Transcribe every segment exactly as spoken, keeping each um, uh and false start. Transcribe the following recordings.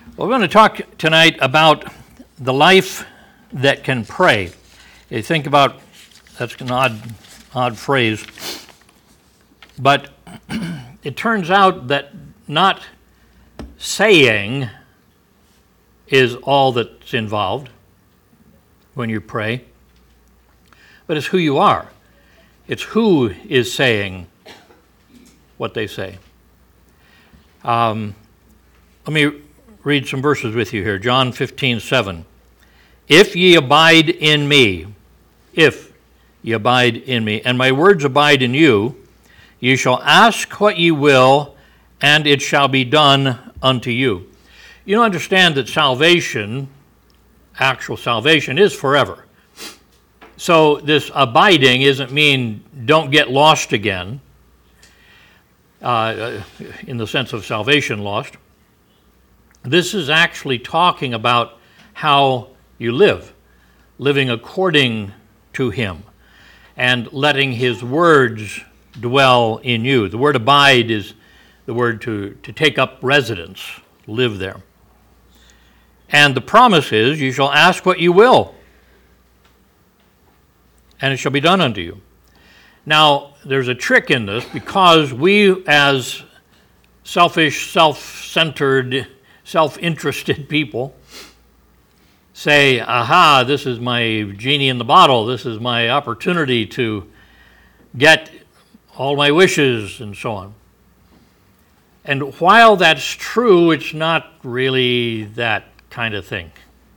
Well, we're going to talk tonight about the life that can pray. You think about, that's an odd, odd phrase, but it turns out that not saying is all that's involved when you pray, but it's who you are. It's who is saying what they say. Um, let me read some verses with you here. John fifteen seven. If ye abide in me, if ye abide in me, and my words abide in you, ye shall ask what ye will, and it shall be done unto you. You understand that salvation, actual salvation, is forever. So this abiding doesn't mean don't get lost again, uh, in the sense of salvation lost. This is actually talking about how you live, living according to him, and letting his words dwell in you. The word abide is the word to, to take up residence, live there. And the promise is, you shall ask what you will, and it shall be done unto you. Now, there's a trick in this, because we as selfish, self-centered, self-interested people say, aha, this is my genie in the bottle, this is my opportunity to get all my wishes and so on. And while that's true, it's not really that kind of thing.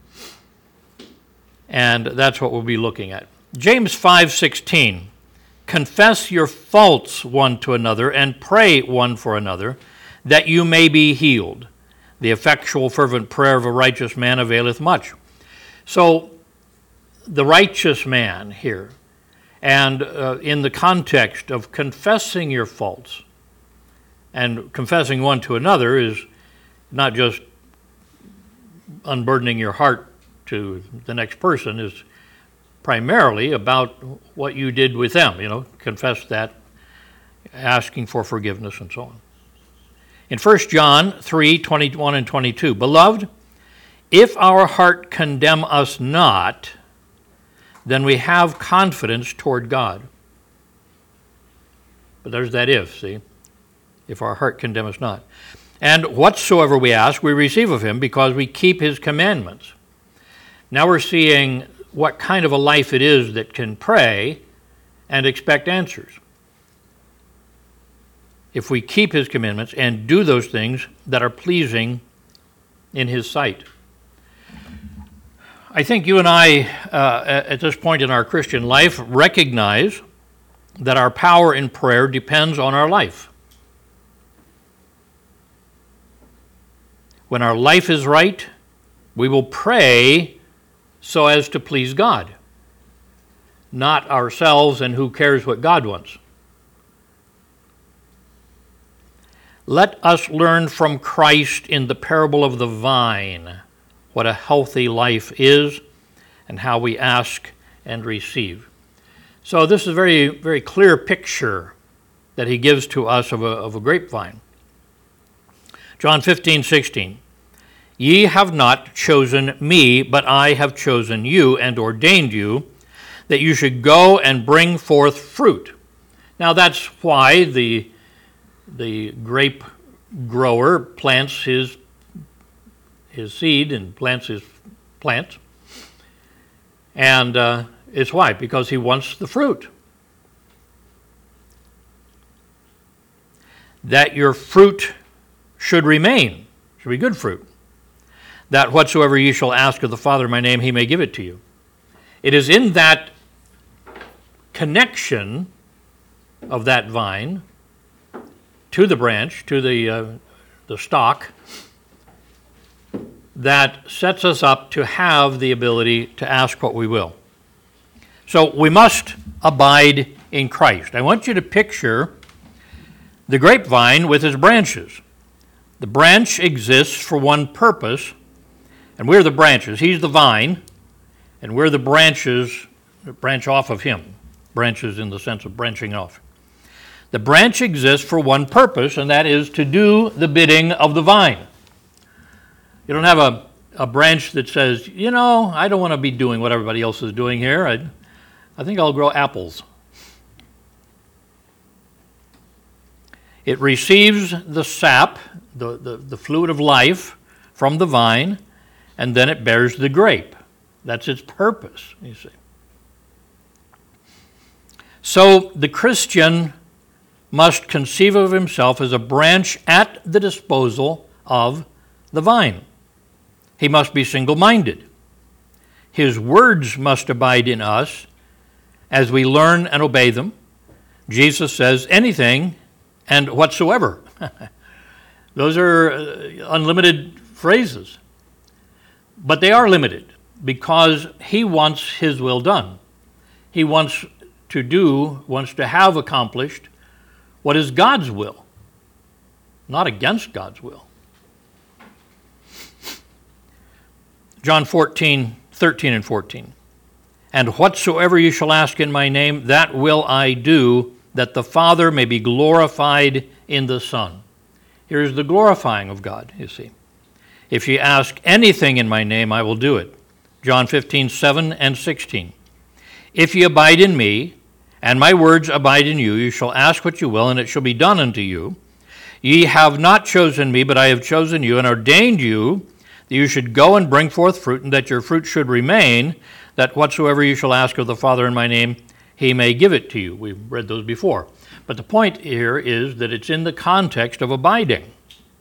And that's what we'll be looking at. James five sixteen, confess your faults one to another and pray one for another, that you may be healed. The effectual fervent prayer of a righteous man availeth much. So the righteous man here, and uh, in the context of confessing your faults, and confessing one to another is not just unburdening your heart to the next person, is primarily about what you did with them, you know, confess that, asking for forgiveness and so on. In First John three twenty-one and twenty-two, beloved, if our heart condemn us not, then we have confidence toward God. But there's that if, see? If our heart condemn us not. And whatsoever we ask, we receive of him, because we keep his commandments. Now we're seeing what kind of a life it is that can pray and expect answers. If we keep his commandments and do those things that are pleasing in his sight. I think you and I, uh, at this point in our Christian life, recognize that our power in prayer depends on our life. When our life is right, we will pray so as to please God, not ourselves and who cares what God wants. Let us learn from Christ in the parable of the vine what a healthy life is and how we ask and receive. So this is a very, very clear picture that he gives to us of a, of a grapevine. John fifteen sixteen, ye have not chosen me, but I have chosen you and ordained you that you should go and bring forth fruit. Now that's why the The grape grower plants his his seed and plants his plant. And uh, it's why? Because he wants the fruit. That your fruit should remain, should be good fruit. That whatsoever ye shall ask of the Father in my name, he may give it to you. It is in that connection of that vine to the branch, to the uh, the stalk, that sets us up to have the ability to ask what we will. So we must abide in Christ. I want you to picture the grapevine with its branches. The branch exists for one purpose, and we're the branches. He's the vine, and we're the branches that branch off of him. Branches in the sense of branching off. The branch exists for one purpose, and that is to do the bidding of the vine. You don't have a, a branch that says, you know, I don't want to be doing what everybody else is doing here. I, I think I'll grow apples. It receives the sap, the, the, the fluid of life from the vine, and then it bears the grape. That's its purpose, you see. So the Christian must conceive of himself as a branch at the disposal of the vine. He must be single-minded. His words must abide in us as we learn and obey them. Jesus says, anything and whatsoever. Those are unlimited phrases. But they are limited because he wants his will done. He wants to do, wants to have accomplished what is God's will, not against God's will. John fourteen, thirteen and fourteen. And whatsoever you shall ask in my name, that will I do, that the Father may be glorified in the Son. Here's the glorifying of God, you see. If you ask anything in my name, I will do it. John fifteen, seven and sixteen. If ye abide in me, and my words abide in you, you shall ask what you will, and it shall be done unto you. Ye have not chosen me, but I have chosen you, and ordained you, that you should go and bring forth fruit, and that your fruit should remain, that whatsoever you shall ask of the Father in my name, he may give it to you. We've read those before. But the point here is that it's in the context of abiding.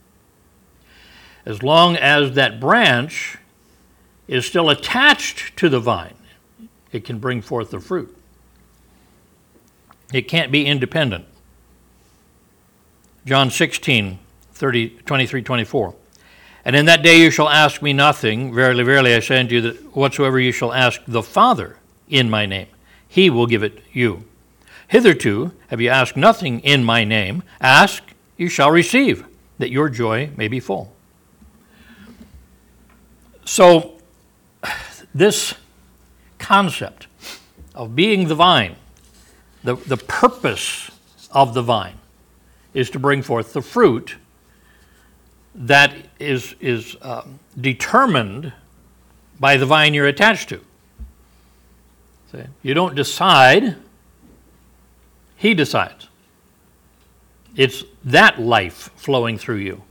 As long as that branch is still attached to the vine, it can bring forth the fruit. It can't be independent. John sixteen, thirty, twenty-three, twenty-four. And in that day you shall ask me nothing. Verily, verily, I say unto you that whatsoever you shall ask the Father in my name, he will give it you. Hitherto have you asked nothing in my name. Ask, you shall receive, that your joy may be full. So, this concept of being the vine, the, the purpose of the vine is to bring forth the fruit that is, is um, determined by the vine you're attached to. See? You don't decide, he decides. It's that life flowing through you.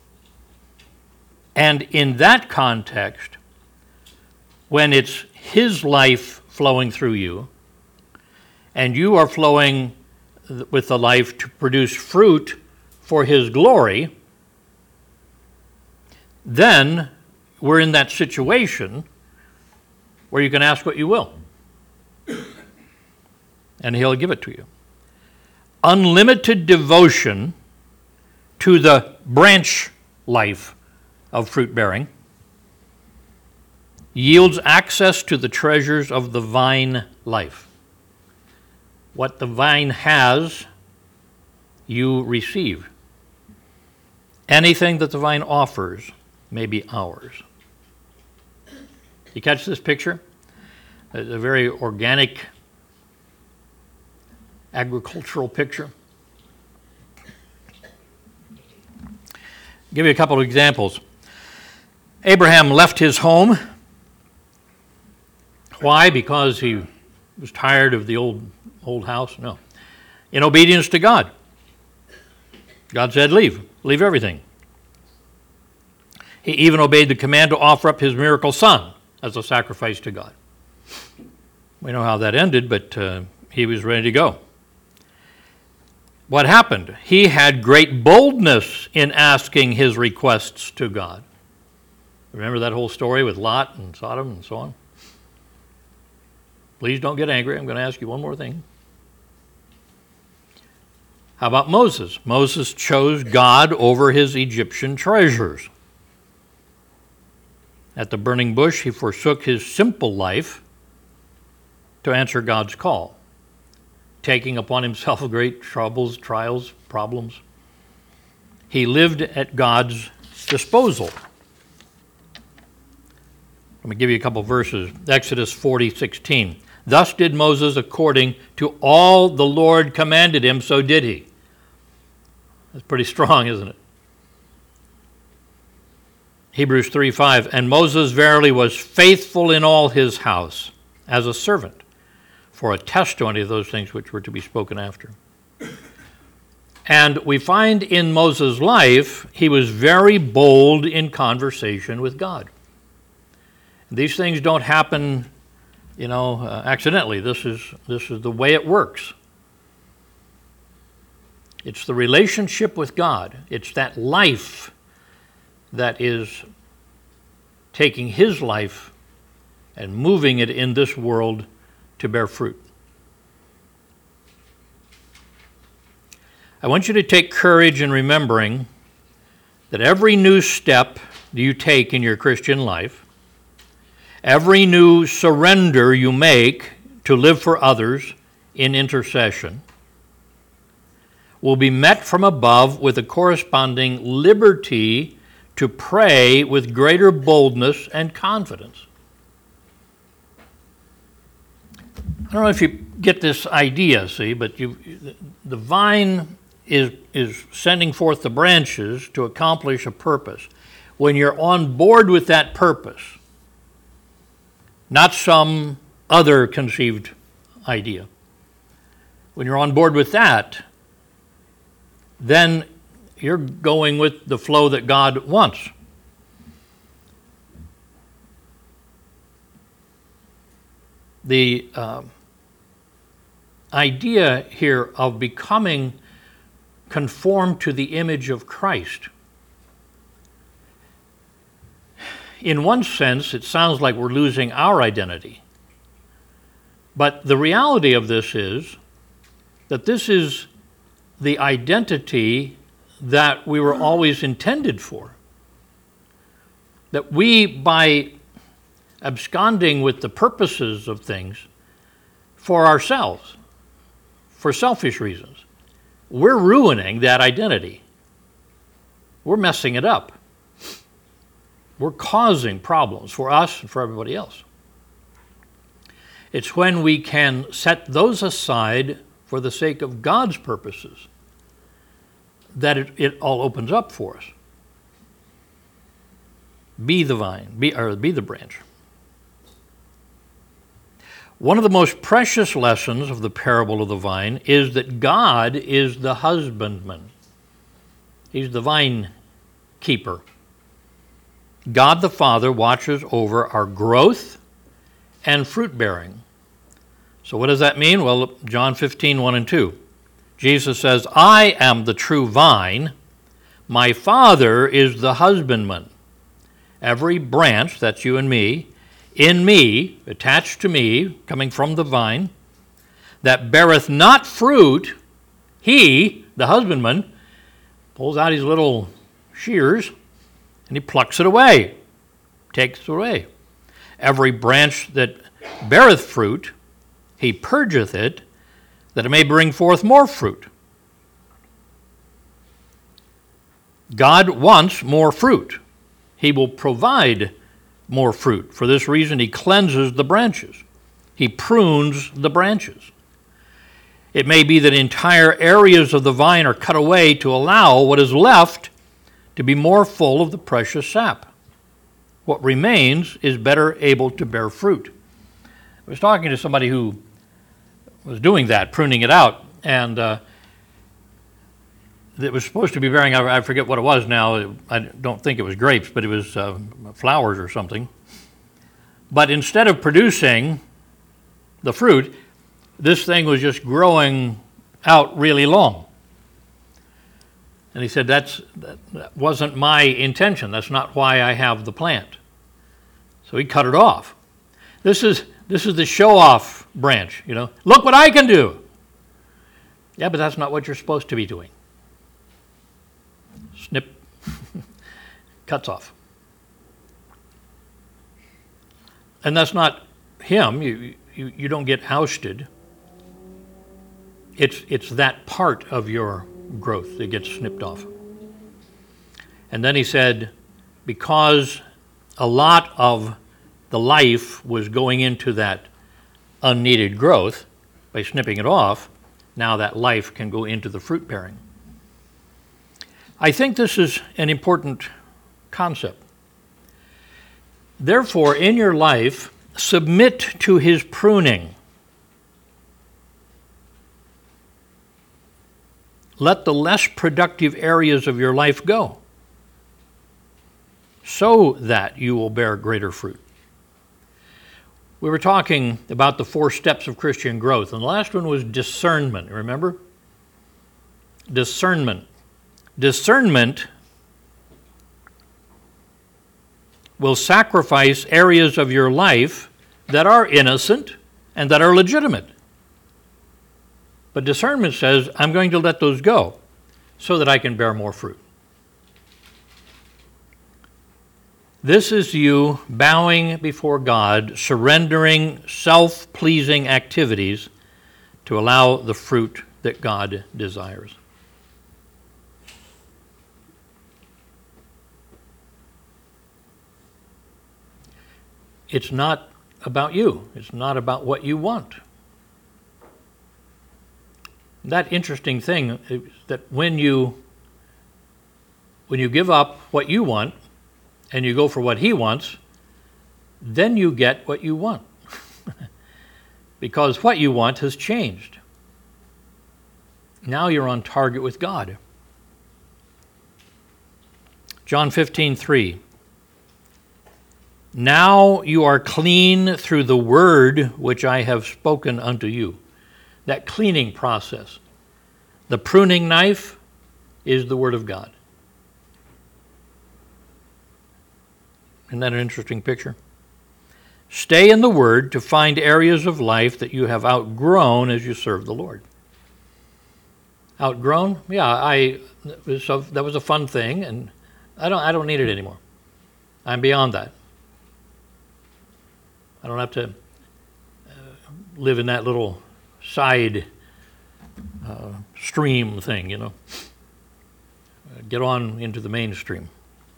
And in that context, when it's his life flowing through you, and you are flowing with the life to produce fruit for his glory, then we're in that situation where you can ask what you will, and he'll give it to you. Unlimited devotion to the branch life of fruit bearing yields access to the treasures of the vine life. What the vine has, you receive. Anything that the vine offers may be ours. You catch this picture? It's a very organic, agricultural picture. I'll give you a couple of examples. Abraham left his home. Why? Because he was tired of the old old house? No. In obedience to God. God said, leave. Leave everything. He even obeyed the command to offer up his miracle son as a sacrifice to God. We know how that ended, but uh, he was ready to go. What happened? He had great boldness in asking his requests to God. Remember that whole story with Lot and Sodom and so on? Please don't get angry. I'm going to ask you one more thing. How about Moses? Moses chose God over his Egyptian treasures. At the burning bush, he forsook his simple life to answer God's call, taking upon himself great troubles, trials, problems. He lived at God's disposal. Let me give you a couple verses. Exodus forty, sixteen. Thus did Moses according to all the Lord commanded him, so did he. That's pretty strong, isn't it? Hebrews three five, and Moses verily was faithful in all his house as a servant for a testimony of those things which were to be spoken after. And we find in Moses' life, he was very bold in conversation with God. These things don't happen, you know, uh, accidentally. This is, this is the way it works. It's the relationship with God. It's that life that is taking his life and moving it in this world to bear fruit. I want you to take courage in remembering that every new step you take in your Christian life, every new surrender you make to live for others in intercession, will be met from above with a corresponding liberty to pray with greater boldness and confidence. I don't know if you get this idea, see, but you, the vine is, is sending forth the branches to accomplish a purpose. When you're on board with that purpose, not some other conceived idea, when you're on board with that, then you're going with the flow that God wants. The uh, idea here of becoming conformed to the image of Christ, in one sense, it sounds like we're losing our identity. But the reality of this is that this is the identity that we were always intended for. That we, by absconding with the purposes of things for ourselves, for selfish reasons, we're ruining that identity. We're messing it up. We're causing problems for us and for everybody else. It's when we can set those aside for the sake of God's purposes that it, it all opens up for us. Be the vine, be, or be the branch. One of the most precious lessons of the parable of the vine is that God is the husbandman. He's the vine keeper. God the Father watches over our growth and fruit bearing. So what does that mean? Well, John fifteen, one and two. Jesus says, I am the true vine. My Father is the husbandman. Every branch, that's you and me, in me, attached to me, coming from the vine, that beareth not fruit, he, the husbandman, pulls out his little shears and he plucks it away, takes it away. Every branch that beareth fruit, he purgeth it, that it may bring forth more fruit. God wants more fruit. He will provide more fruit. For this reason, he cleanses the branches. He prunes the branches. It may be that entire areas of the vine are cut away to allow what is left to be more full of the precious sap. What remains is better able to bear fruit. I was talking to somebody who was doing that, pruning it out, and uh, it was supposed to be bearing, I forget what it was now, I don't think it was grapes, but it was uh, flowers or something. But instead of producing the fruit, this thing was just growing out really long. And he said, That's, that, that wasn't my intention. That's not why I have the plant. So he cut it off. This is this is the show-off branch, you know. Look what I can do. Yeah, but that's not what you're supposed to be doing. Snip, cuts off. And that's not him. You, you, you don't get ousted. It's, it's that part of your growth that gets snipped off. And then he said, because a lot of the life was going into that unneeded growth, by snipping it off, now that life can go into the fruit bearing. I think this is an important concept. Therefore, in your life, submit to his pruning. Let the less productive areas of your life go, so that you will bear greater fruit. We were talking about the four steps of Christian growth, and the last one was discernment, remember? Discernment. Discernment will sacrifice areas of your life that are innocent and that are legitimate. But discernment says, I'm going to let those go so that I can bear more fruit. This is you bowing before God, surrendering self-pleasing activities to allow the fruit that God desires. It's not about you. It's not about what you want. That interesting thing is that when you when you give up what you want and you go for what he wants, then you get what you want. Because what you want has changed. Now you're on target with God. John fifteen three. Now you are clean through the word which I have spoken unto you. That cleaning process. The pruning knife is the word of God. Isn't that an interesting picture? Stay in the word to find areas of life that you have outgrown as you serve the Lord. Outgrown? Yeah, I so that was a fun thing, and I don't I don't need it anymore. I'm beyond that. I don't have to uh, live in that little side uh, stream thing, you know. Uh, get on into the mainstream.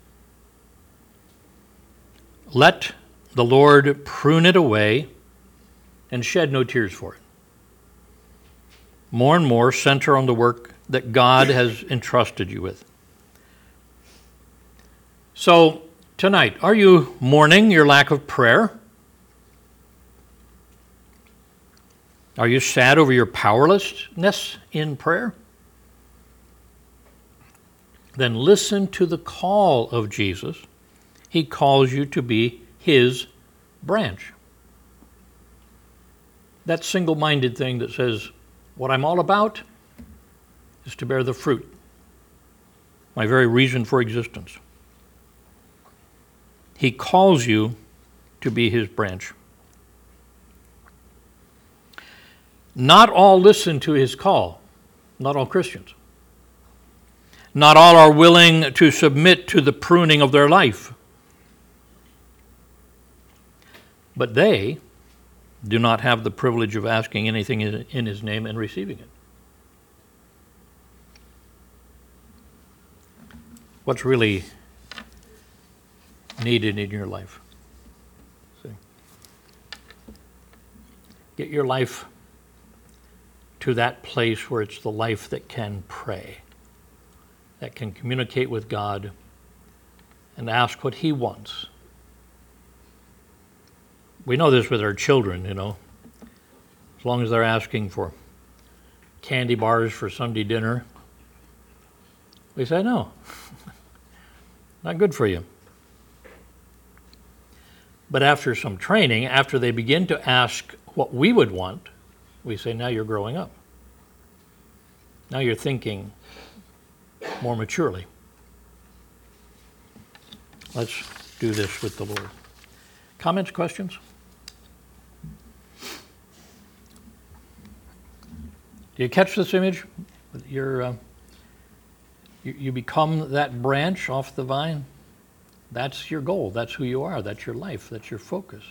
Let the Lord prune it away and shed no tears for it. More and more center on the work that God has entrusted you with. So tonight, are you mourning your lack of prayer? Are you sad over your powerlessness in prayer? Then listen to the call of Jesus. He calls you to be his branch. That single-minded thing that says, what I'm all about is to bear the fruit, my very reason for existence. He calls you to be his branch. Not all listen to his call, not all Christians. Not all are willing to submit to the pruning of their life. But they do not have the privilege of asking anything in his name and receiving it. What's really needed in your life? See? Get your life to that place where it's the life that can pray, that can communicate with God and ask what he wants. We know this with our children, you know. As long as they're asking for candy bars for Sunday dinner, we say, no, not good for you. But after some training, after they begin to ask what we would want, we say, now you're growing up. Now you're thinking more maturely. Let's do this with the Lord. Comments, questions? Do you catch this image? You're, uh, you, you become that branch off the vine. That's your goal. That's who you are. That's your life. That's your focus.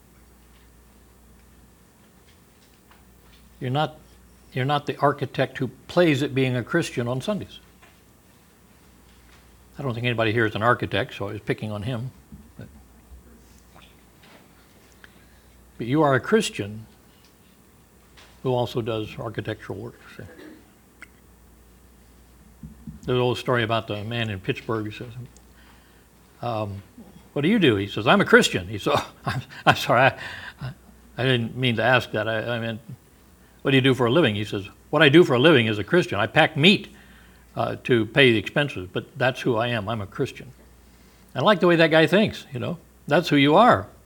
You're not, you're not the architect who plays at being a Christian on Sundays. I don't think anybody here is an architect, so I was picking on him. But, but you are a Christian who also does architectural work. So. There's an old story about the man in Pittsburgh who says, um, what do you do? He says, I'm a Christian. He said, oh, I'm, I'm sorry, I, I didn't mean to ask that. I, I mean, what do you do for a living? He says, what I do for a living is a Christian. I pack meat uh, to pay the expenses, but that's who I am. I'm a Christian. I like the way that guy thinks, you know. That's who you are.